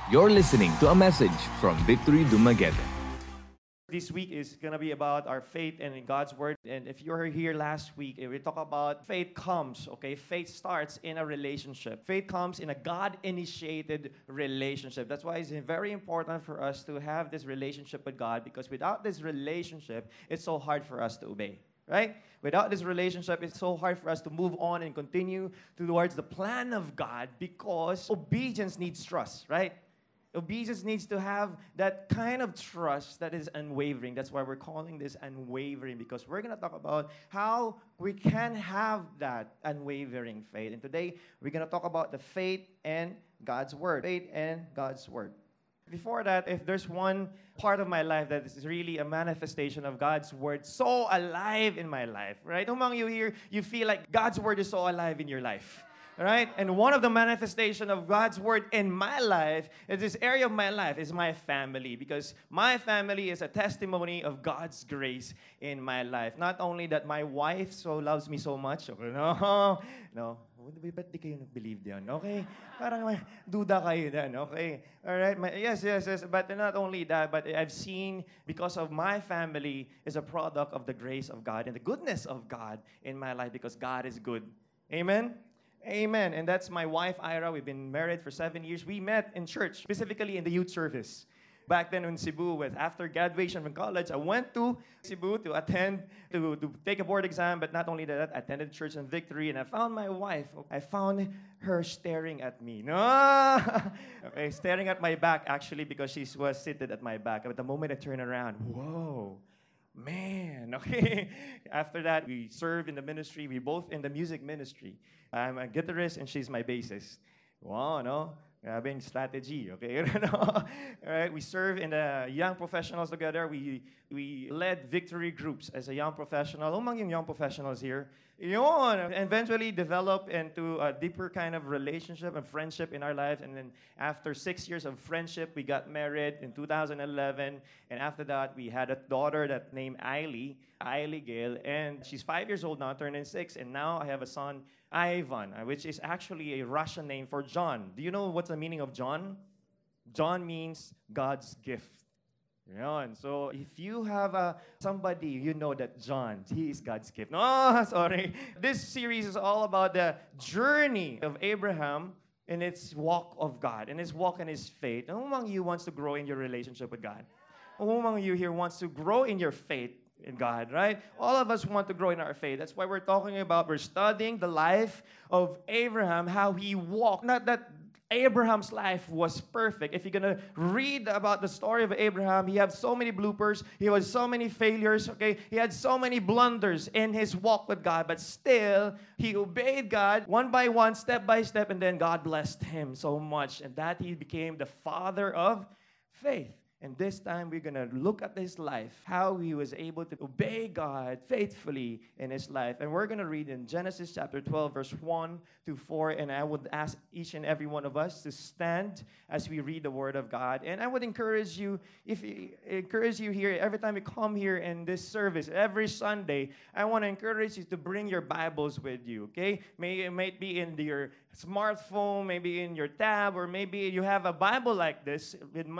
You're listening to a message from Victory Dumaguete. This week is going to be about our faith and in God's Word. And if you were here last week, we talk about faith comes, okay? Faith starts in a relationship. Faith comes in a God-initiated relationship. That's why it's very important for us to have this relationship with God, because without this relationship, it's so hard for us to obey, right? Without this relationship, it's so hard for us to move on and continue towards the plan of God, because obedience needs trust, right? Obedience needs to have that kind of trust that is unwavering. That's why we're calling this unwavering, because we're going to talk about how we can have that unwavering faith. And today, we're going to talk about the faith and God's Word. Faith and God's Word. Before that, if there's one part of my life that is really a manifestation of God's Word so alive in my life, right? Who among you here, you feel like God's Word is so alive in your life? Right? And one of the manifestation of God's Word in my life, is this area of my life, is my family. Because my family is a testimony of God's grace in my life. Not only that my wife so loves me so much. Okay, no. Ba't di kayo nag-believe diyan? Okay? Parang may duda kayo diyan. Okay? Alright? Yes. But not only that, but I've seen, because of my family, is a product of the grace of God and the goodness of God in my life, because God is good. Amen? Amen. And that's my wife, Ira. We've been married for 7 years. We met in church, specifically in the youth service. Back then in Cebu, after graduation from college, I went to Cebu to attend, to take a board exam. But not only that, I attended church in Victory, and I found my wife. I found her staring at me. No! Okay, staring at my back, actually, because she was seated at my back. But the moment I turned around, whoa! Man, okay. After that, we serve in the ministry. We both in the music ministry. I'm a guitarist and she's my bassist. Wow, no? Having strategy, okay? All right, we serve in the young professionals together. We led victory groups as a young professional. Among yung young professionals here, yun, eventually develop into a deeper kind of relationship and friendship in our lives. And then after 6 years of friendship, we got married in 2011. And after that, we had a daughter that named Ailey Gale. And she's 5 years old now, turning 6. And now I have a son, Ivan, which is actually a Russian name for John. Do you know what's the meaning of John? John means God's gift. Yan. So if you have somebody, you know that John, he is God's gift. No, sorry. This series is all about the journey of Abraham in its walk of God, in his walk in his faith. Who among you wants to grow in your relationship with God? Who among you here wants to grow in your faith in God, right? All of us want to grow in our faith. That's why we're studying the life of Abraham, how he walked. Not that Abraham's life was perfect. If you're going to read about the story of Abraham, he had so many bloopers. He had so many failures, okay? He had so many blunders in his walk with God. But still, he obeyed God one by one, step by step, and then God blessed him so much. And that he became the father of faith. And this time, we're going to look at his life, how he was able to obey God faithfully in his life. And we're going to read in Genesis chapter 12, verse 1 to 4. And I would ask each and every one of us to stand as we read the Word of God. And I would encourage you, here, every time you come here in this service, every Sunday, I want to encourage you to bring your Bibles with you, okay? It might be in your smartphone, maybe in your tab, or maybe you have a Bible like this.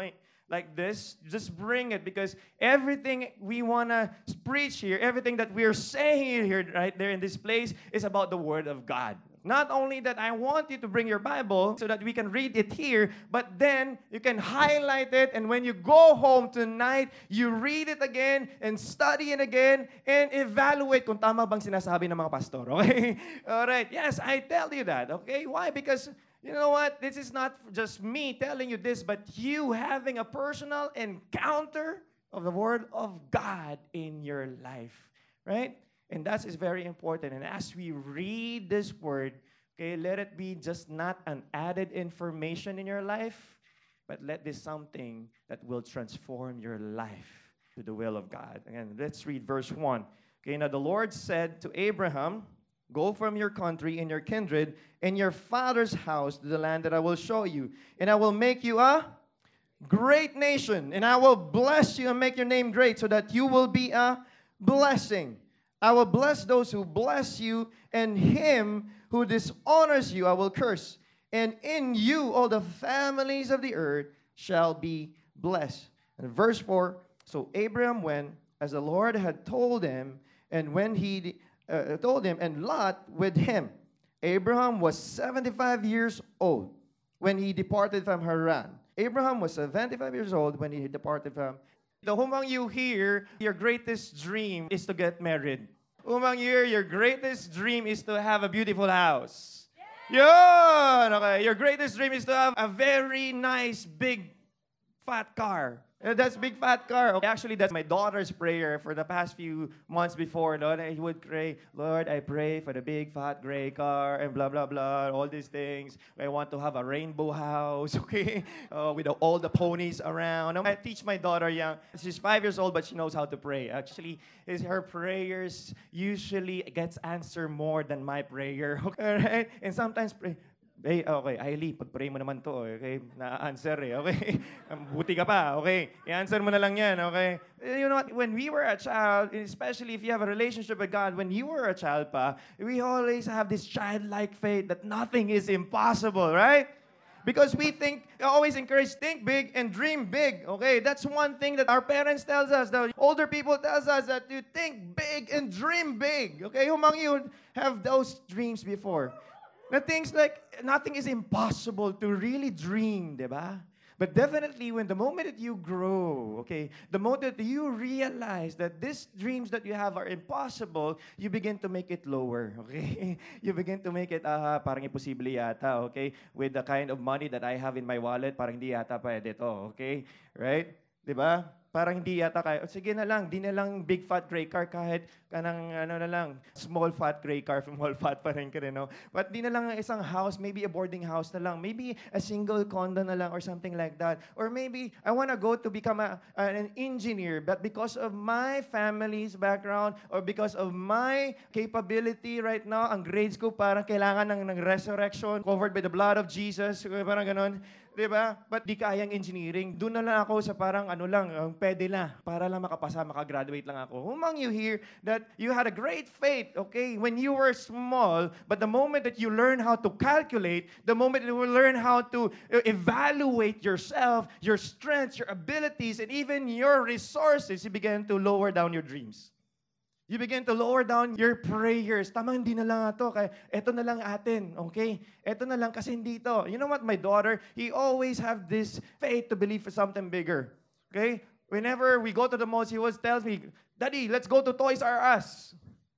Just bring it, because everything we want to preach here, everything that we're saying here, right there in this place, is about the Word of God. Not only that, I want you to bring your Bible so that we can read it here, but then you can highlight it, and when you go home tonight, you read it again and study it again and evaluate kung tama bang sinasabi ng mga pastor, okay? All right, yes, I tell you that, okay? Why? Because you know what? This is not just me telling you this, but you having a personal encounter of the Word of God in your life, right? And that is very important. And as we read this Word, okay, let it be just not an added information in your life, but let this something that will transform your life to the will of God. Again, let's read verse 1. Okay, now the Lord said to Abraham, "Go from your country and your kindred and your father's house to the land that I will show you. And I will make you a great nation. And I will bless you and make your name great so that you will be a blessing. I will bless those who bless you, and him who dishonors you I will curse. And in you all the families of the earth shall be blessed. And verse 4, so Abraham went as the Lord had told him, and when he told him, and Lot with him. Abraham was 75 years old when he departed from Haran. Abraham was 75 years old when he departed from. The humang you hear, your greatest dream is to get married. Umang you hear, your greatest dream is to have a beautiful house. Yun! Okay, your greatest dream is to have a very nice, big, fat car. That's big fat car. Actually, that's my daughter's prayer for the past few months before. Lord, he would pray, Lord, I pray for the big fat gray car and blah, blah, blah, all these things. I want to have a rainbow house, okay, with all the ponies around. I teach my daughter young. She's 5 years old, but she knows how to pray. Actually, her prayers usually gets answered more than my prayer, okay, right? And sometimes pray, hey, okay, Ailey, pag-pray mo naman to, okay? Na-answer okay? Buti ka pa, okay? I-answer mo na lang yan, okay? You know what? When we were a child, especially if you have a relationship with God, when you were a child pa, we always have this childlike faith that nothing is impossible, right? Because we think, always encourage, think big and dream big, okay? That's one thing that our parents tells us, the older people tells us that you think big and dream big, okay? Who among you have those dreams before? Na things like, nothing is impossible to really dream, di ba? But definitely, when the moment that you grow, okay, the moment that you realize that these dreams that you have are impossible, you begin to make it lower, okay? You begin to make it, parang imposible yata, okay? With the kind of money that I have in my wallet, parang hindi yata pwede to, okay? Right? Di ba? Parang hindi yata kaya. Sige na lang, di na lang big fat gray car kahit kanang ano na lang, small fat gray car, small fat pa rin ka rin, no? But di na lang isang house, maybe a boarding house na lang, maybe a single condo na lang or something like that. Or maybe I want to go to become an engineer, but because of my family's background or because of my capability right now, ang grades ko parang kailangan ng resurrection, covered by the blood of Jesus, parang ganon. Diba? But di kayang engineering. Doon na lang ako sa parang ano lang, pwede na. Para lang makapasa, makagraduate lang ako. Who among you here that you had a great faith, okay, when you were small, but the moment that you learn how to calculate, the moment that you learn how to evaluate yourself, your strengths, your abilities, and even your resources, you begin to lower down your dreams. You begin to lower down your prayers. Tama, hindi na lang ito. Kaya eto na lang atin, okay? Eto na lang kasi hindi ito. You know what? My daughter, he always have this faith to believe for something bigger. Okay? Whenever we go to the mall, he always tells me, Daddy, let's go to Toys R Us.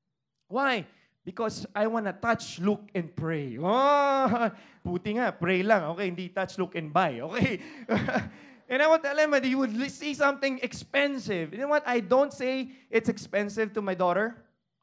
Why? Because I want to touch, look, and pray. Oh, puti nga, pray lang. Okay, hindi touch, look, and buy. Okay? And I would tell him that he would see something expensive. You know what? I don't say it's expensive to my daughter.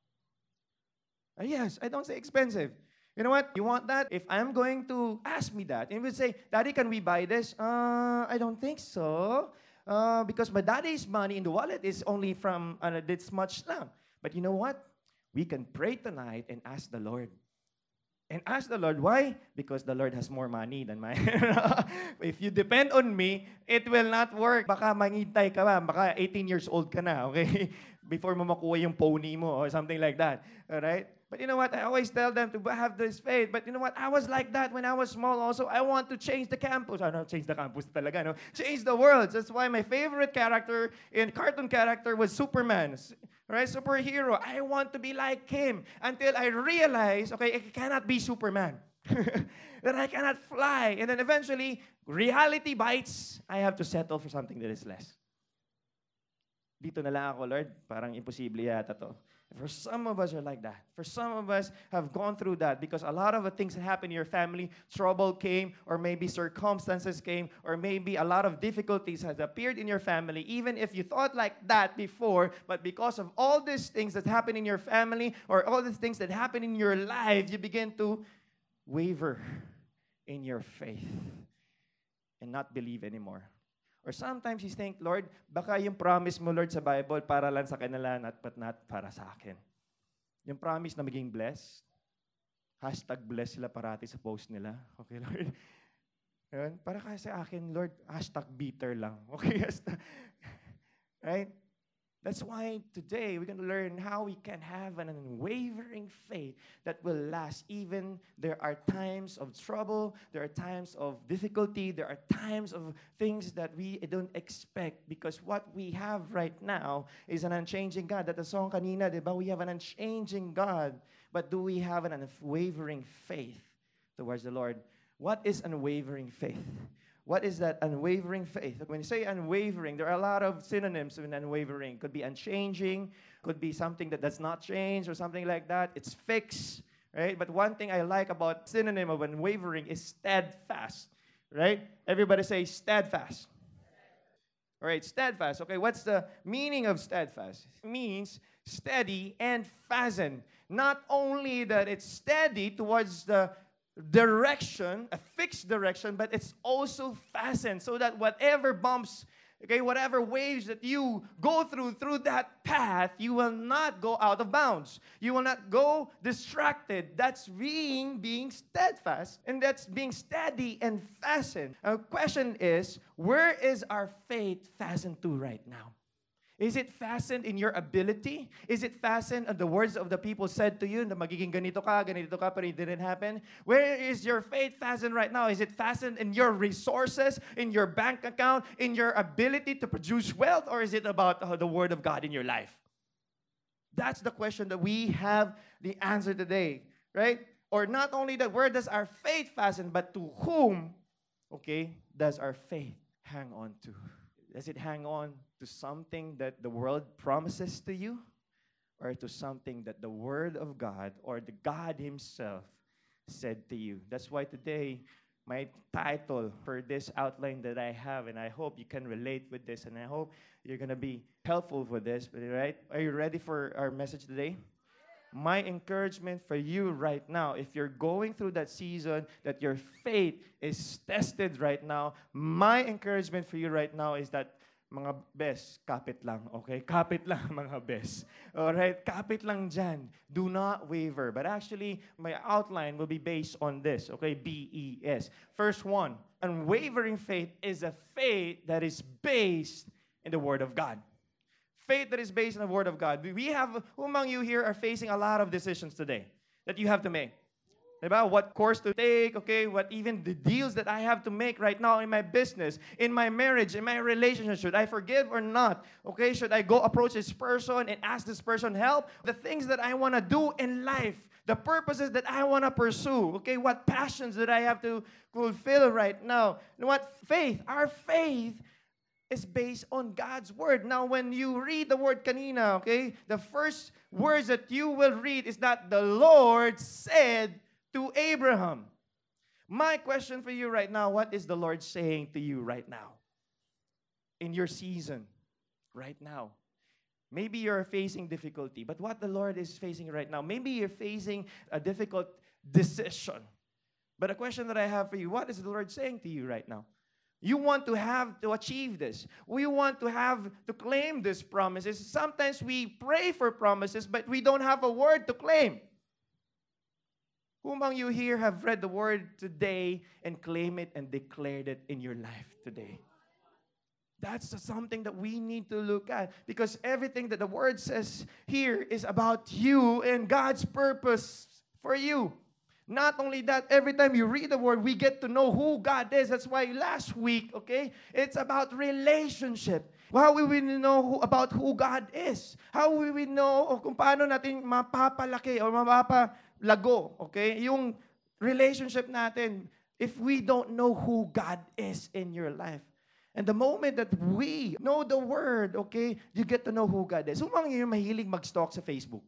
Yes, I don't say expensive. You know what? You want that? If I'm going to ask me that, and he would say, Daddy, can we buy this? I don't think so. Because my daddy's money in the wallet is only from this much lang. But you know what? We can pray tonight and ask the Lord. And ask the Lord, why? Because the Lord has more money than mine. If you depend on me, it will not work. Baka mangintay ka ba? Baka 18 years old ka na, okay? Before mo makuha yung pony mo or something like that. All right? But you know what? I always tell them to have this faith. But you know what? I was like that when I was small also. I want to change the campus. I don't change the campus talaga, no? Change the world. That's why my favorite character in cartoon character was Superman. Right? Superhero. I want to be like him until I realize, okay, I cannot be Superman. That I cannot fly. And then eventually, reality bites. I have to settle for something that is less. Dito na lang ako, Lord. Parang imposible yata to. For some of us are like that. For some of us have gone through that because a lot of the things that happen in your family, trouble came, or maybe circumstances came, or maybe a lot of difficulties has appeared in your family, even if you thought like that before, but because of all these things that happen in your family, or all these things that happen in your life, you begin to waver in your faith and not believe anymore. Or sometimes you think, Lord, baka yung promise mo, Lord, sa Bible, para lang sa kanila, but not para sa akin. Yung promise na maging blessed, #bless sila parati sa post nila. Okay, Lord? Yun, para kasi sa akin, Lord, #bitter lang. Okay? Right? That's why today we're going to learn how we can have an unwavering faith that will last. Even there are times of trouble, there are times of difficulty, there are times of things that we don't expect, because what we have right now is an unchanging God. That the song kanina, diba? We have an unchanging God. But do we have an unwavering faith towards the Lord? What is unwavering faith? What is that unwavering faith? When you say unwavering, there are a lot of synonyms in unwavering. Could be unchanging, could be something that does not change or something like that. It's fixed, right? But one thing I like about synonym of unwavering is steadfast, right? Everybody say steadfast. All right, steadfast. Okay, what's the meaning of steadfast? It means steady and fasten. Not only that it's steady towards the direction, a fixed direction, but it's also fastened so that whatever bumps, okay, whatever waves that you go through that path, you will not go out of bounds. You will not go distracted. That's being steadfast, and that's being steady and fastened. Our question is, where is our faith fastened to right now? Is it fastened in your ability? Is it fastened on the words of the people said to you na magiging ganito ka, pero it didn't happen? Where is your faith fastened right now? Is it fastened in your resources, in your bank account, in your ability to produce wealth, or is it about the Word of God in your life? That's the question that we have the answer today, right? Or not only that, where does our faith fasten, but to whom, okay, does our faith hang on to? Does it hang on to something that the world promises to you, or to something that the Word of God or the God Himself said to you? That's why today, my title for this outline that I have, and I hope you can relate with this, and I hope you're going to be helpful with this, right? Are you ready for our message today? My encouragement for you right now, if you're going through that season, that your faith is tested right now, my encouragement for you right now is that, mga bes, kapit lang, okay? Kapit lang, mga bes. Alright? Kapit lang dyan. Do not waver. But actually, my outline will be based on this, okay? BES. First one, unwavering faith is a faith that is based in the Word of God. Faith that is based in the Word of God. We have, who among you here are facing a lot of decisions today that you have to make? About what course to take, okay? What even the deals that I have to make right now in my business, in my marriage, in my relationship. Should I forgive or not? Okay, should I go approach this person and ask this person help? The things that I want to do in life, the purposes that I want to pursue, okay? What passions that I have to fulfill right now? And what faith? Our faith is based on God's Word. Now, when you read the word kanina, okay, the first words that you will read is that the Lord said to Abraham. My question for you right now, what is the Lord saying to you right now? In your season, right now. Maybe you're facing difficulty, but what the Lord is facing right now, maybe you're facing a difficult decision. But a question that I have for you, what is the Lord saying to you right now? You want to have to achieve this. We want to have to claim these promises. Sometimes we pray for promises, but we don't have a word to claim. Who among you here have read the word today and claim it and declared it in your life today? That's something that we need to look at, because everything that the word says here is about you and God's purpose for you. Not only that, every time you read the word, we get to know who God is. That's why last week, okay, it's about relationship. How will we know about who God is? How will we know kung paano natin mapapalaki o mapapalago, okay, yung relationship natin if we don't know who God is in your life. And the moment that we know the word, okay, you get to know who God is. So, mga yung mahilig mag-stalk sa Facebook?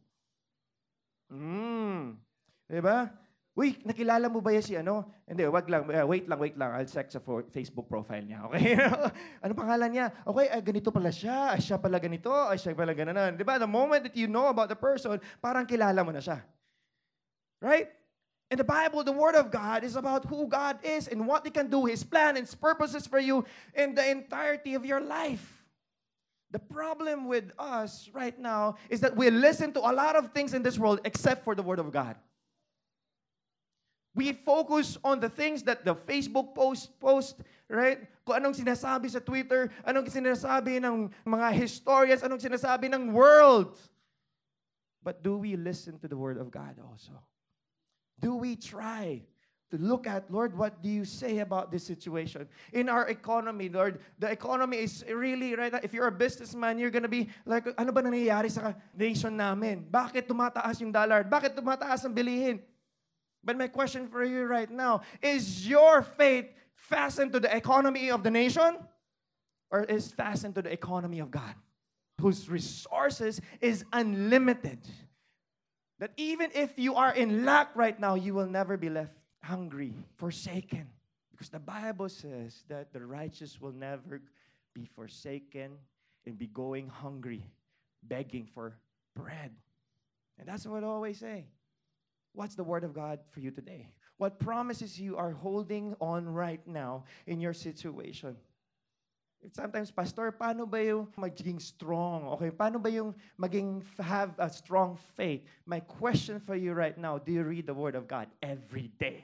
Diba? Uy, nakilala mo ba yan si ano? Hindi, wait lang. I'll check sa Facebook profile niya, okay? Ano pangalan niya? Okay, ganito pala siya. Siya pala ganito. Siya pala gano'n. Diba? The moment that you know about the person, parang kilala mo na siya. Right? In the Bible, the Word of God is about who God is and what He can do, His plan and His purposes for you in the entirety of your life. The problem with us right now is that we listen to a lot of things in this world except for the Word of God. We focus on the things that the Facebook post, right? Kung anong sinasabi sa Twitter, anong sinasabi ng mga historians, anong sinasabi ng world. But do we listen to the Word of God also? Do we try to look at, Lord, what do you say about this situation? In our economy, Lord, the economy is really, right, if you're a businessman, you're gonna be like, ano ba nangyayari sa nation namin? Bakit tumataas yung dollar? Bakit tumataas ang bilihin? But my question for you right now, is your faith fastened to the economy of the nation? Or is fastened to the economy of God, whose resources is unlimited? That even if you are in lack right now, you will never be left hungry, forsaken. Because the Bible says that the righteous will never be forsaken and be going hungry, begging for bread. And that's what I always say. What's the Word of God for you today? What promises you are holding on right now in your situation? Sometimes, Pastor, paano ba yung maging strong? Okay, paano ba yung have a strong faith? My question for you right now, do you read the Word of God every day?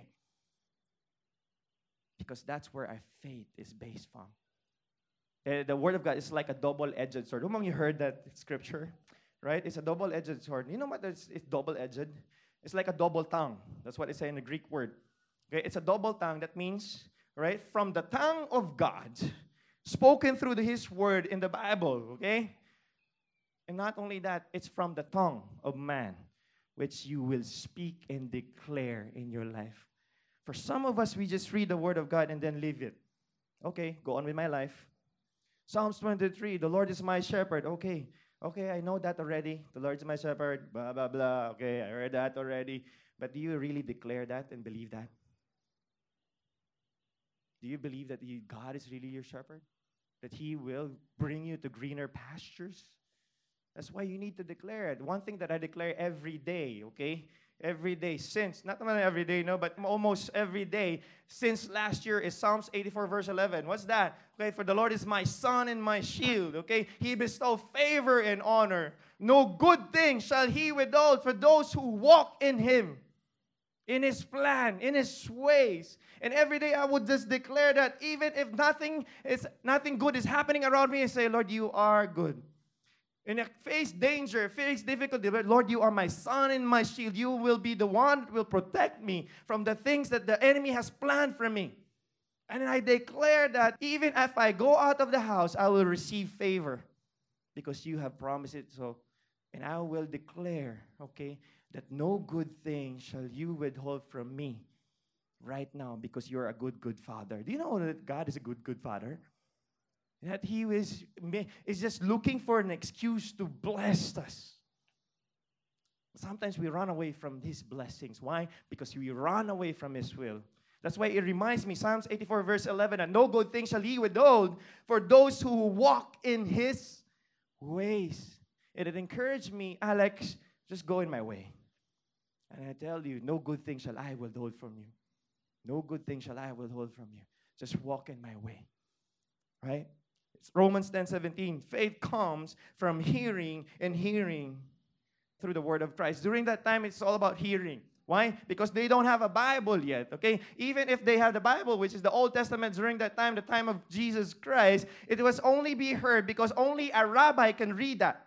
Because that's where our faith is based from. The Word of God is like a double-edged sword. You heard that scripture? Right? It's a double-edged sword. You know what it's double-edged? It's like a double tongue. That's what it says in the Greek word. Okay, it's a double tongue. That means, right, from the tongue of God, spoken through His Word in the Bible, okay? And not only that, it's from the tongue of man, which you will speak and declare in your life. For some of us, we just read the Word of God and then leave it. Okay, go on with my life. Psalms 23, the Lord is my shepherd. Okay, I know that already. The Lord is my shepherd, blah, blah, blah. Okay, I heard that already. But do you really declare that and believe that? Do you believe that God is really your shepherd? That He will bring you to greener pastures? That's why you need to declare it. One thing that I declare every day, okay? Every day since, not only every day, no, but almost every day since last year is Psalms 84 verse 11. What's that? Okay, for the Lord is my sun and my shield, okay? He bestows favor and honor. No good thing shall He withhold for those who walk in Him, in His plan, in His ways. And every day I would just declare that even if nothing good is happening around me, I say, Lord, you are good. And I face danger, face difficulty, but Lord, you are my sun and my shield. You will be the one that will protect me from the things that the enemy has planned for me. And I declare that even if I go out of the house, I will receive favor because you have promised it so. And I will declare, okay, that no good thing shall you withhold from me right now because you're a good, good Father. Do you know that God is a good, good Father? That He is just looking for an excuse to bless us. Sometimes we run away from His blessings. Why? Because we run away from His will. That's why it reminds me, Psalms 84 verse 11, and no good thing shall He withhold for those who walk in His ways. And it encouraged me, Alex, just go in my way. And I tell you, no good thing shall I withhold from you. No good thing shall I withhold from you. Just walk in my way. Right? It's Romans 10:17. Faith comes from hearing and hearing through the word of Christ. During that time, it's all about hearing. Why? Because they don't have a Bible yet, okay? Even if they have the Bible, which is the Old Testament during that time, the time of Jesus Christ, it was only be heard because only a rabbi can read that.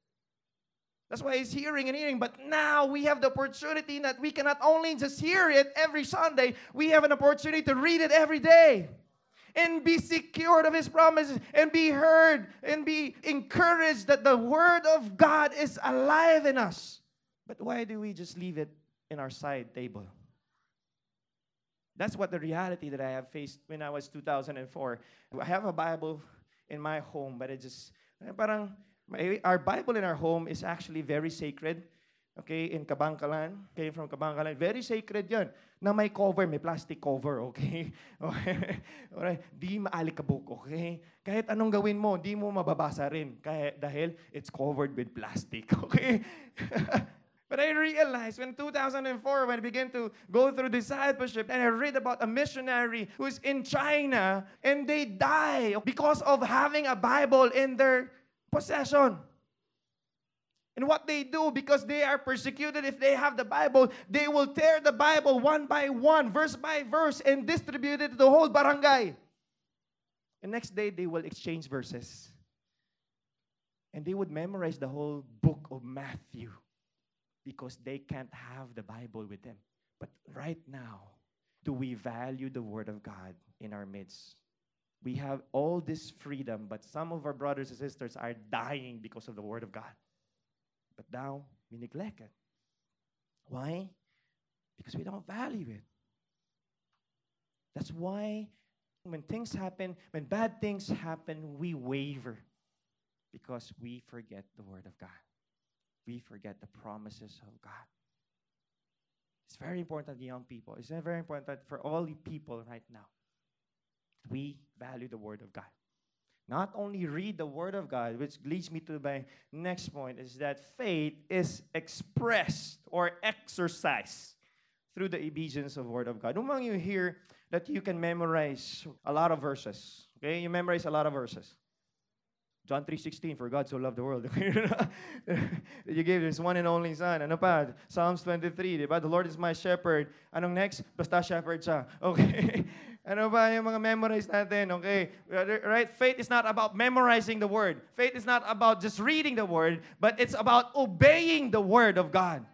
That's why it's hearing and hearing. But now we have the opportunity that we cannot only just hear it every Sunday, we have an opportunity to read it every day. And be secured of His promises, and be heard, and be encouraged that the Word of God is alive in us. But why do we just leave it in our side table? That's what the reality that I have faced when I was 2004. I have a Bible in my home, but our Bible in our home is actually very sacred. Okay, in Kabangkalan, came from Kabangkalan. Very sacred yan. Na may cover, may plastic cover, okay? Alright, di maalikabok, okay? Kahit anong gawin mo, di mo mababasa rin. Dahil it's covered with plastic, okay? But I realized when 2004, when I began to go through discipleship, and I read about a missionary who's in China, and they die because of having a Bible in their possession. And what they do, because they are persecuted, if they have the Bible, they will tear the Bible one by one, verse by verse, and distribute it to the whole barangay. And next day, they will exchange verses. And they would memorize the whole book of Matthew because they can't have the Bible with them. But right now, do we value the Word of God in our midst? We have all this freedom, but some of our brothers and sisters are dying because of the Word of God. But now, we neglect it. Why? Because we don't value it. That's why when things happen, when bad things happen, we waver because we forget the Word of God. We forget the promises of God. It's very important, young people. It's very important for all the people right now. We value the Word of God. Not only read the Word of God, which leads me to my next point, is that faith is expressed or exercised through the obedience of the Word of God. Who among you here that you can memorize a lot of verses? Okay, you memorize a lot of verses. John 3:16, for God so loved the world. You gave His one and only Son. Ano pa? Psalms 23, diba? The Lord is my shepherd. Anong next? Basta shepherd siya. Okay. Ano ba yung mga memorize natin? Okay. Right? Faith is not about memorizing the Word. Faith is not about just reading the Word, but it's about obeying the Word of God.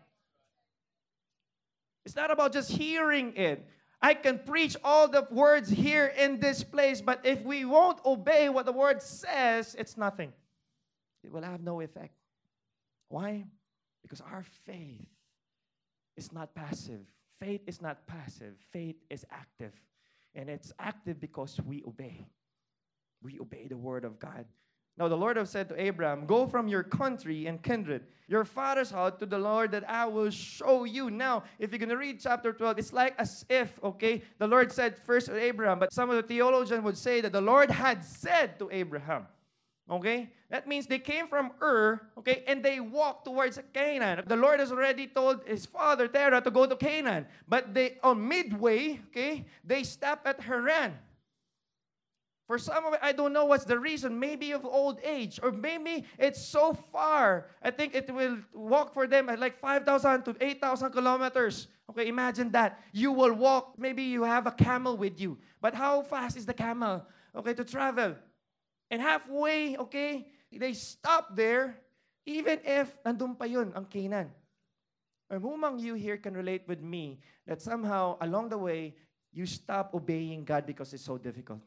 It's not about just hearing it. I can preach all the words here in this place, but if we won't obey what the Word says, it's nothing. It will have no effect. Why? Because our faith is not passive. Faith is not passive. Faith is active. And it's active because we obey. We obey the Word of God. Now the Lord have said to Abraham, go from your country and kindred, your father's house, to the Lord that I will show you. Now, if you're going to read chapter 12, it's like as if, okay, the Lord said first to Abraham, but some of the theologians would say that the Lord had said to Abraham. Okay? That means they came from Ur, okay, and they walked towards Canaan. The Lord has already told his father, Terah, to go to Canaan. But they, on midway, okay, they stopped at Haran. For some of it, I don't know what's the reason. Maybe of old age. Or maybe it's so far. I think it will walk for them at like 5,000 to 8,000 kilometers. Okay, imagine that. You will walk. Maybe you have a camel with you. But how fast is the camel, okay, to travel? And halfway, okay, they stop there, even if nandun pa yun, ang Canaan. And who among you here can relate with me that somehow along the way, you stop obeying God because it's so difficult?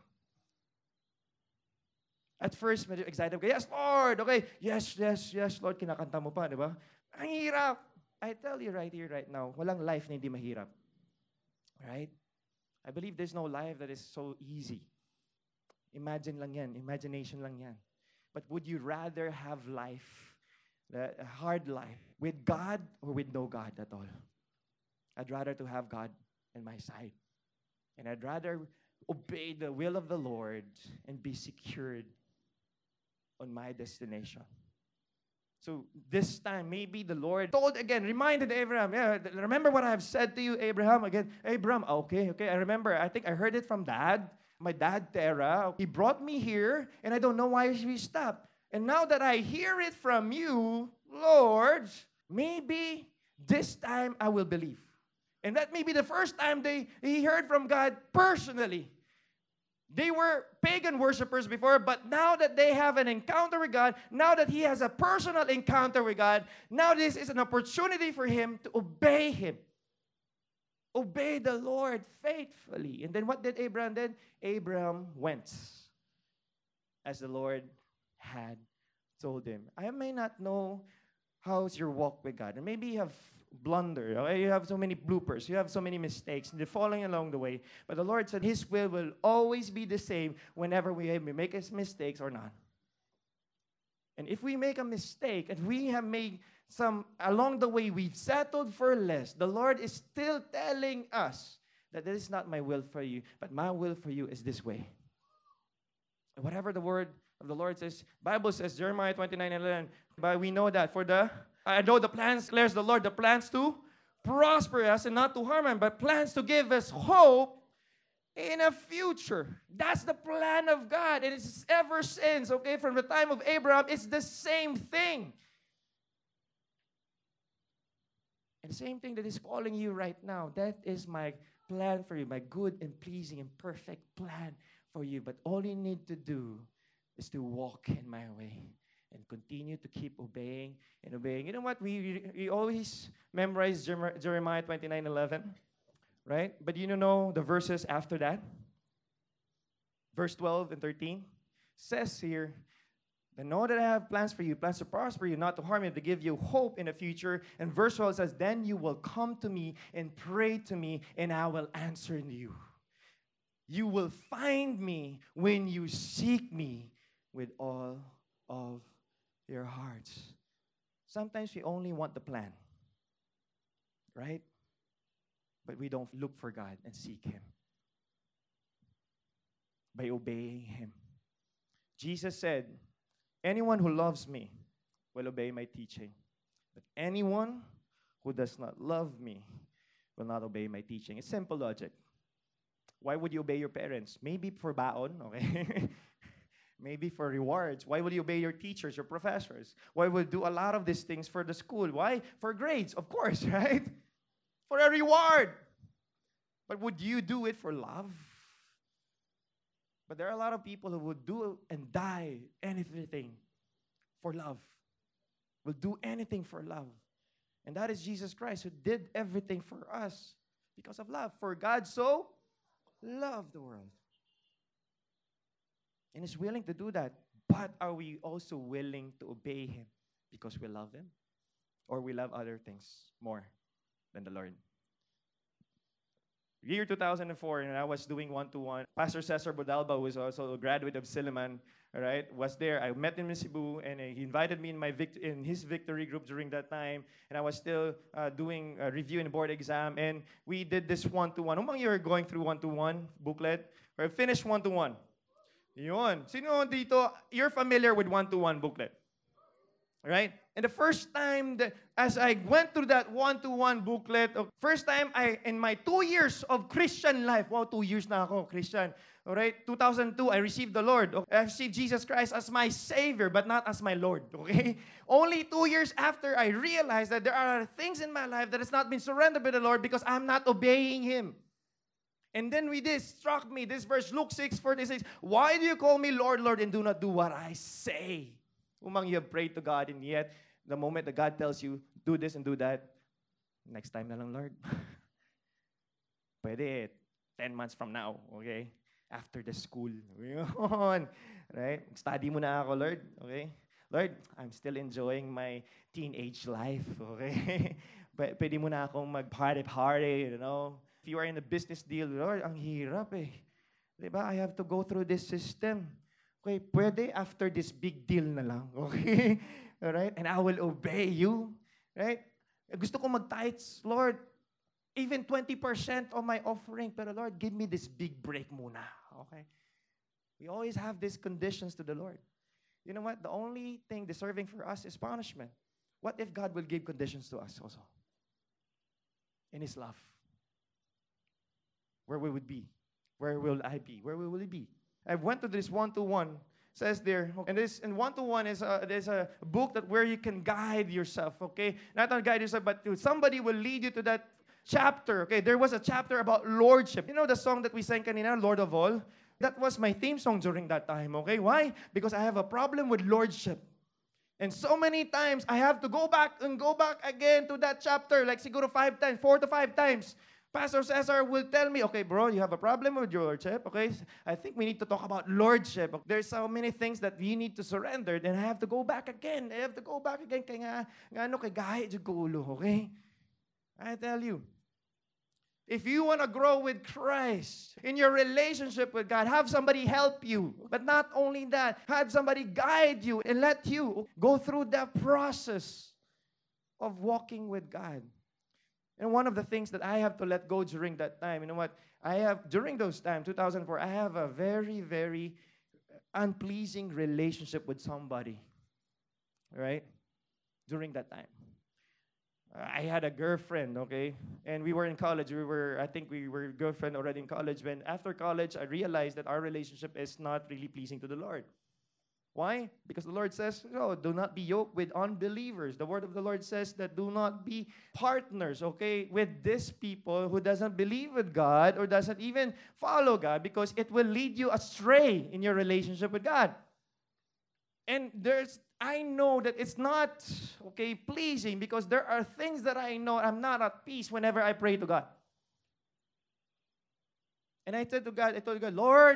At first, medyo excited ka. Yes, Lord! Okay, yes, Lord. Kinakanta mo pa, di ba? Ang hirap. I tell you right here, right now, walang life na hindi mahirap. Right? I believe there's no life that is so easy. Imagine lang yan. Imagination lang yan. But would you rather have life, a hard life, with God or with no God at all? I'd rather to have God in my side. And I'd rather obey the will of the Lord and be secured on my destination. So this time, maybe the Lord told again, reminded Abraham, yeah, remember what I have said to you, Abraham? Again, Abraham, okay, I remember. I think I heard it from Dad. My dad, Terah, he brought me here, and I don't know why we stopped. And now that I hear it from you, Lord, maybe this time I will believe. And that may be the first time he heard from God personally. They were pagan worshipers before, but now that they have an encounter with God, now that he has a personal encounter with God, now this is an opportunity for him to obey him. Obey the Lord faithfully. And then what did Abraham do? Abraham went as the Lord had told him. I may not know how's your walk with God. And maybe you have blunder. Okay? You have so many bloopers. You have so many mistakes. And they're falling along the way. But the Lord said His will always be the same whenever we make mistakes or not. And if we make a mistake and we have made some, along the way we've settled for less, the Lord is still telling us that this is not my will for you, but my will for you is this way. And whatever the word of the Lord says, Bible says, Jeremiah 29:11, but we know that I know the plans, declares the Lord, the plans to prosper us and not to harm us, but plans to give us hope in a future. That's the plan of God. And it's ever since, okay, from the time of Abraham, it's the same thing. And the same thing that is calling you right now, that is my plan for you, my good and pleasing and perfect plan for you. But all you need to do is to walk in my way and continue to keep obeying and obeying. You know what? We always memorize Jeremiah 29:11, right? But you know the verses after that? Verse 12 and 13 says here, "I know that I have plans for you, plans to prosper you, not to harm you, to give you hope in the future." And verse 12 says, "Then you will come to me and pray to me, and I will answer you. You will find me when you seek me with all of your hearts." Sometimes we only want the plan, right? But we don't look for God and seek Him by obeying Him. Jesus said, "Anyone who loves me will obey my teaching. But anyone who does not love me will not obey my teaching." It's simple logic. Why would you obey your parents? Maybe for baon, okay? Maybe for rewards. Why would you obey your teachers, your professors? Why would you do a lot of these things for the school? Why? For grades, of course, right? For a reward. But would you do it for love? But there are a lot of people who would do and die anything for love. Will do anything for love. And that is Jesus Christ, who did everything for us because of love. For God so loved the world. And is willing to do that. But are we also willing to obey Him because we love Him? Or we love other things more than the Lord? Year 2004, and I was doing one-to-one. Pastor Cesar Bodalba, who was also a graduate of Silliman, right, was there. I met him in Cebu, and he invited me in his victory group during that time. And I was still doing a review and board exam, and we did this one-to-one. Umang you're going through one-to-one booklet? Or finished one-to-one? Yun. Sino dito, you're familiar with one-to-one booklet? Right? And the first time as I went through that one-to-one booklet, first time in my 2 years of Christian life, wow, 2 years na ako, Christian. All right? 2002, I received the Lord. I received Jesus Christ as my Savior, but not as my Lord. Okay? Only 2 years after, I realized that there are things in my life that has not been surrendered by the Lord because I'm not obeying Him. And then this struck me, this verse, Luke 6:46. "Why do you call me Lord, Lord, and do not do what I say?" Umang you have prayed to God, and yet, the moment that God tells you, do this and do that, next time na lang, Lord. Pwede, 10 months from now, okay? After the school. Right? Study mo na ako, Lord. Okay? Lord, I'm still enjoying my teenage life, okay? Pwede mo na akong mag-party, you know? If you are in a business deal, Lord, ang hirap eh. Diba? I have to go through this system. Okay, pwede after this big deal na lang. Okay? Alright? And I will obey you. Right? Gusto ko mag-tithes, Lord, even 20% of my offering. Pero Lord, give me this big break muna. Okay? We always have these conditions to the Lord. You know what? The only thing deserving for us is punishment. What if God will give conditions to us also? In His love. Where we would be? Where will I be? Where will we be? I went to this one-to-one, says there, and one-to-one is there's a book that where you can guide yourself, okay? Not only guide yourself, but somebody will lead you to that chapter, okay? There was a chapter about lordship. You know the song that we sang kanina, Lord of All? That was my theme song during that time, okay? Why? Because I have a problem with lordship. And so many times, I have to go back again to that chapter, like siguro 5 times, 4 to 5 times. Pastor Cesar will tell me, okay, bro, you have a problem with your lordship, okay? I think we need to talk about lordship. There's so many things that we need to surrender, then I have to go back again. Kaya nga kay gahe jud ko ulo, okay? I tell you, if you want to grow with Christ in your relationship with God, have somebody help you. But not only that, have somebody guide you and let you go through that process of walking with God. And one of the things that I have to let go during that time, you know what? During those times, 2004, I have a very, very unpleasing relationship with somebody. Right? During that time. I had a girlfriend, okay? And we were in college. I think we were girlfriend already in college. When after college, I realized that our relationship is not really pleasing to the Lord. Why? Because the Lord says, oh, do not be yoked with unbelievers. The word of the Lord says that do not be partners, okay, with these people who doesn't believe with God or doesn't even follow God, because it will lead you astray in your relationship with God. And I know that it's not, okay, pleasing, because there are things that I know I'm not at peace whenever I pray to God. And I told God, Lord,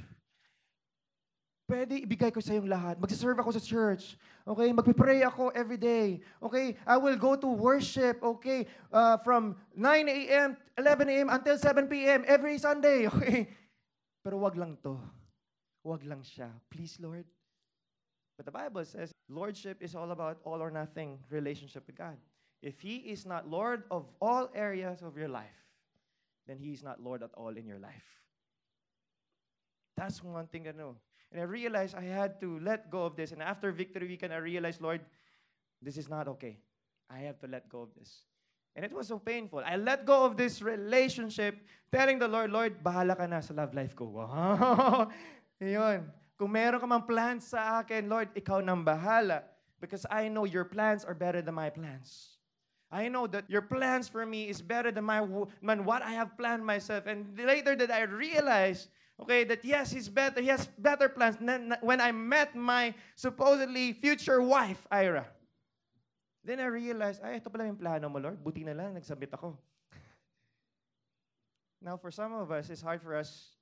pwede ibigay ko sa iyong lahat. Magsiserve ako sa church. Okay? Magpipray ako every day. Okay? I will go to worship. Okay? From 9 a.m., 11 a.m. until 7 p.m. every Sunday. Okay? Pero wag lang to. Wag lang siya. Please, Lord. But the Bible says, Lordship is all about all or nothing relationship with God. If He is not Lord of all areas of your life, then He is not Lord at all in your life. That's one thing I know. And I realized I had to let go of this. And after Victory Weekend, I realized, Lord, this is not okay. I have to let go of this. And it was so painful. I let go of this relationship, telling the Lord, Lord, bahala ka na sa love life ko. Wow! Ayun. Kung meron ka mang plans sa akin, Lord, ikaw nang bahala. Because I know your plans are better than my plans. I know that your plans for me is better than what I have planned myself. And later that I realized, okay, that yes, He has better plans. When I met my supposedly future wife, Ira, then I realized, ito pala yung plano mo, Lord. Buti na lang, nagsabit ako. Now, for some of us, it's hard for us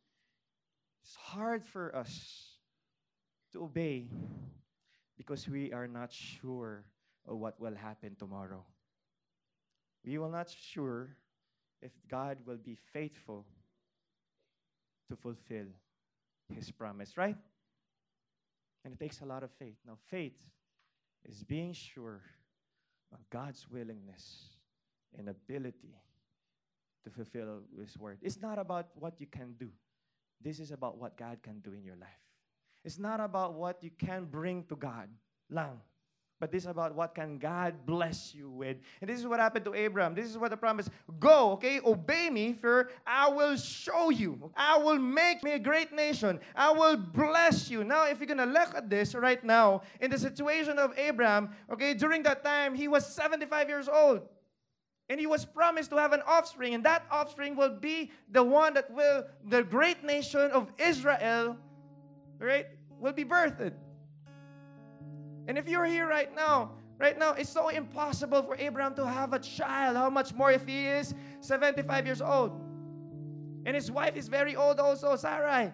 to obey because we are not sure of what will happen tomorrow. We will not sure if God will be faithful to fulfill His promise, right? And it takes a lot of faith. Now, faith is being sure of God's willingness and ability to fulfill His word. It's not about what you can do. This is about what God can do in your life. It's not about what you can bring to God lang. But this is about what can God bless you with. And this is what happened to Abraham. This is what the promise. Go, okay? Obey me, for I will show you. I will make me a great nation. I will bless you. Now, if you're going to look at this right now, in the situation of Abraham, okay, during that time, he was 75 years old. And he was promised to have an offspring. And that offspring will be the one that will, the great nation of Israel, right, will be birthed. And if you're here right now, it's so impossible for Abraham to have a child. How much more if he is 75 years old? And his wife is very old also, Sarai.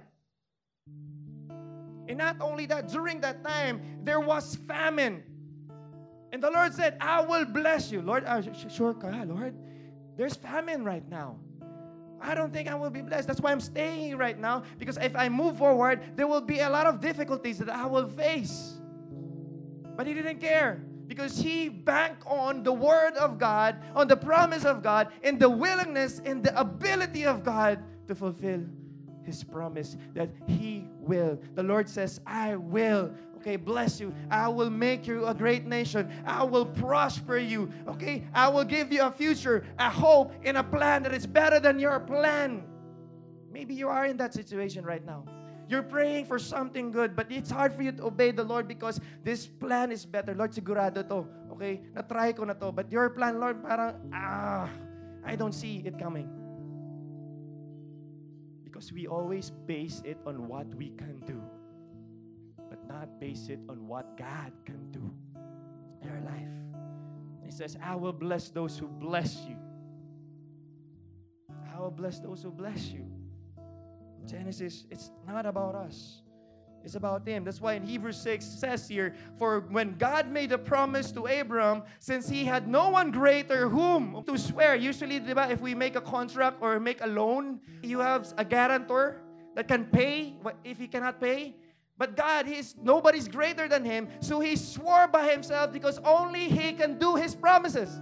And not only that, during that time, there was famine. And the Lord said, I will bless you. Lord, sure, Lord, there's famine right now. I don't think I will be blessed. That's why I'm staying here right now. Because if I move forward, there will be a lot of difficulties that I will face. But he didn't care, because he banked on the word of God, on the promise of God, and the willingness and the ability of God to fulfill His promise that He will. The Lord says, I will, okay, bless you. I will make you a great nation. I will prosper you, okay? I will give you a future, a hope, and a plan that is better than your plan. Maybe you are in that situation right now. You're praying for something good, but it's hard for you to obey the Lord because this plan is better. Lord, sigurado to. Okay? Na-try ko na to. But your plan, Lord, parang, I don't see it coming. Because we always base it on what we can do, but not base it on what God can do in your life. He says, I will bless those who bless you. I will bless those who bless you. Genesis, it's not about us. It's about Him. That's why in Hebrews 6 says here, for when God made a promise to Abram, since he had no one greater whom to swear. Usually, diba, if we make a contract or make a loan, you have a guarantor that can pay if he cannot pay. But God, nobody's greater than Him. So He swore by Himself because only He can do His promises.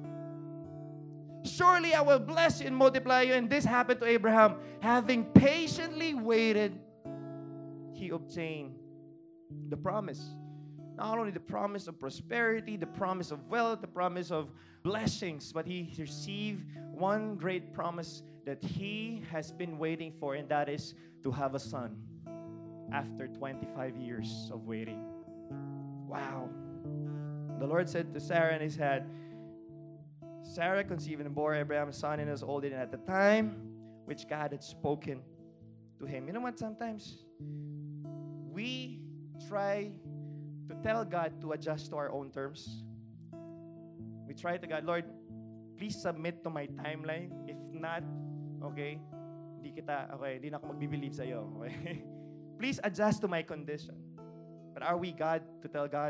Surely I will bless you and multiply you. And this happened to Abraham. Having patiently waited, he obtained the promise. Not only the promise of prosperity, the promise of wealth, the promise of blessings, but he received one great promise that he has been waiting for, and that is to have a son. after 25 years of waiting. Wow. The Lord said to Sarah in his head, Sarah conceived and bore Abraham a son in his old age, and at the time which God had spoken to him. You know what? Sometimes we try to tell God to adjust to our own terms. We try to God, Lord, please submit to my timeline. If not, okay, hindi na ako magbe-believe sa iyo. Okay? Please adjust to my condition. But are we God to tell God?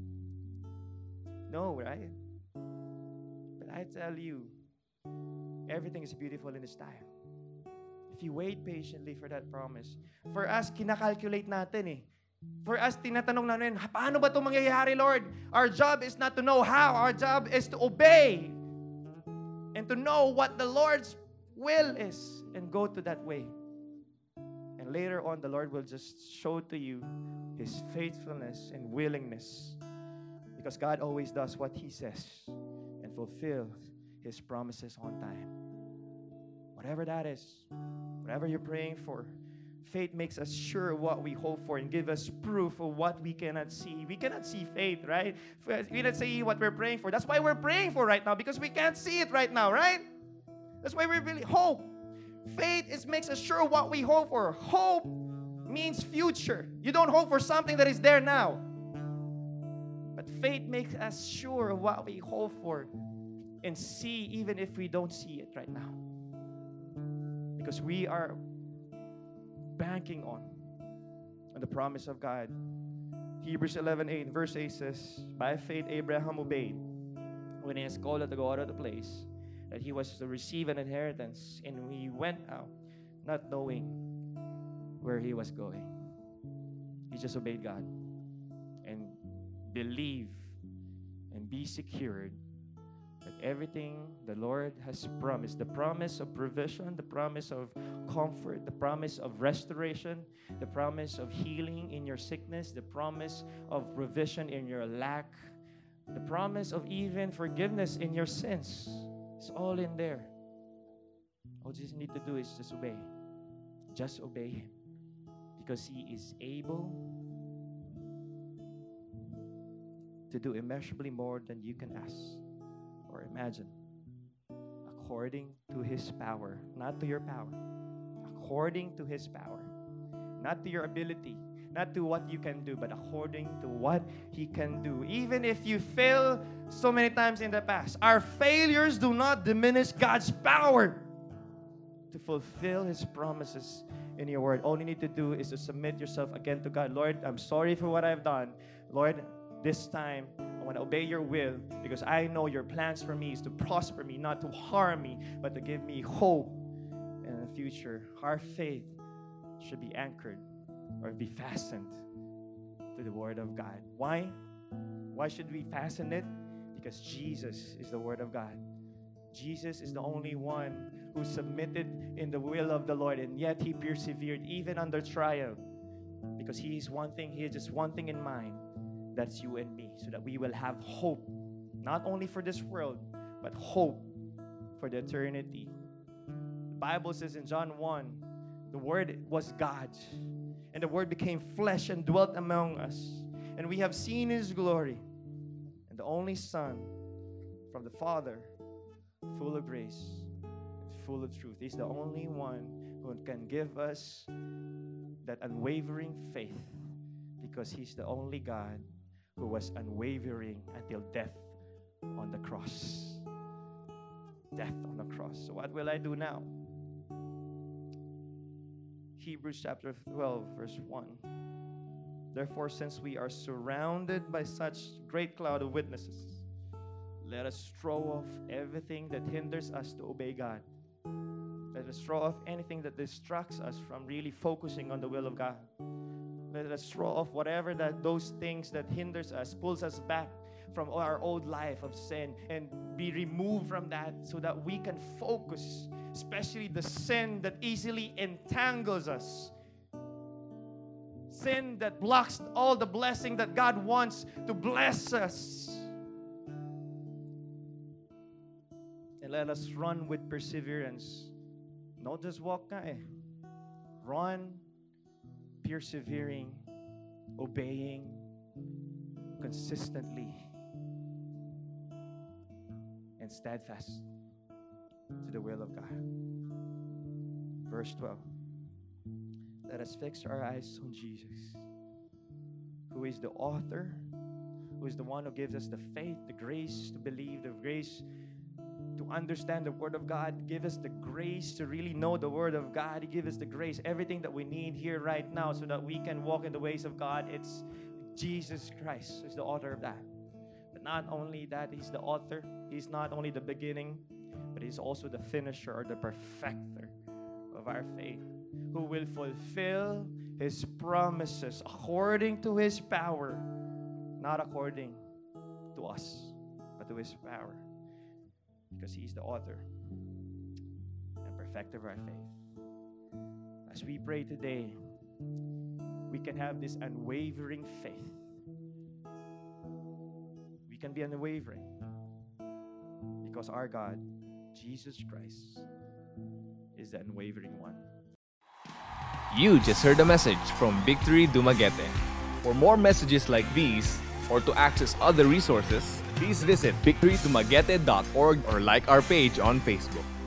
No, right? But I tell you, everything is beautiful in His time. If you wait patiently for that promise. For us, kinakalculate natin eh. For us, tinatanong natin, paano ba ito mangyayari, Lord? Our job is not to know how. Our job is to obey. And to know what the Lord's will is. And go to that way. And later on, the Lord will just show to you His faithfulness and willingness. Because God always does what He says. And fulfills His promises on time. Whatever that is. Whatever you're praying for. Faith makes us sure of what we hope for and give us proof of what we cannot see. We cannot see faith, right? We cannot see what we're praying for. That's why we're praying for right now, because we can't see it right now, right? That's why we really hope. Faith makes us sure of what we hope for. Hope means future. You don't hope for something that is there now. But faith makes us sure of what we hope for and see even if we don't see it right now. Because we are banking on the promise of God. Hebrews 11:8, verse 8 says, by faith Abraham obeyed when he was called to go out of the place that he was to receive an inheritance, and he went out not knowing where he was going. He just obeyed God and believe and be secured that everything the Lord has promised, the promise of provision, the promise of comfort, the promise of restoration, the promise of healing in your sickness, the promise of provision in your lack, the promise of even forgiveness in your sins. It's all in there. All you just need to do is just obey. Just obey Him. Because He is able to do immeasurably more than you can ask or imagine, according to His power, not to your power, according to His power, not to your ability, not to what you can do, but according to what He can do. Even if you fail so many times in the past, our failures do not diminish God's power to fulfill His promises in your word. All you need to do is to submit yourself again to God. Lord, I'm sorry for what I've done. Lord, this time, I want to obey your will because I know your plans for me is to prosper me, not to harm me, but to give me hope in the future. Our faith should be anchored or be fastened to the Word of God. Why? Why should we fasten it? Because Jesus is the Word of God. Jesus is the only one who submitted in the will of the Lord, and yet He persevered even under trial. Because He has just one thing in mind. That's you and me, so that we will have hope, not only for this world, but hope for the eternity. The Bible says in John 1, the Word was God, and the Word became flesh and dwelt among us, and we have seen His glory, and the only Son from the Father, full of grace and full of truth. He's the only one who can give us that unwavering faith, because He's the only God who was unwavering until death on the cross. Death on the cross. So what will I do now? Hebrews chapter 12, verse 1. Therefore, since we are surrounded by such great cloud of witnesses, let us throw off everything that hinders us to obey God. Let us throw off anything that distracts us from really focusing on the will of God. Let us throw off whatever those things that hinders us, pulls us back from our old life of sin, and be removed from that so that we can focus, especially the sin that easily entangles us. Sin that blocks all the blessing that God wants to bless us. And let us run with perseverance. Not just walk Run persevering, obeying consistently, and steadfast to the will of God. Verse 12. Let us fix our eyes on Jesus, who is the author, who is the one who gives us the faith, the grace to believe, the grace to understand the Word of God. Give us the grace to really know the Word of God. Give us the grace, everything that we need here right now so that we can walk in the ways of God. It's Jesus Christ who's the author of that. But not only that, He's the author. He's not only the beginning, but He's also the finisher or the perfecter of our faith, who will fulfill His promises according to His power, not according to us, but to His power, because He's the author and perfecter of our faith. As we pray today, we can have this unwavering faith. We can be unwavering because our God, Jesus Christ, is the unwavering one. You just heard a message from Victory Dumaguete. For more messages like these, or to access other resources, please visit victorydumaguete.org or like our page on Facebook.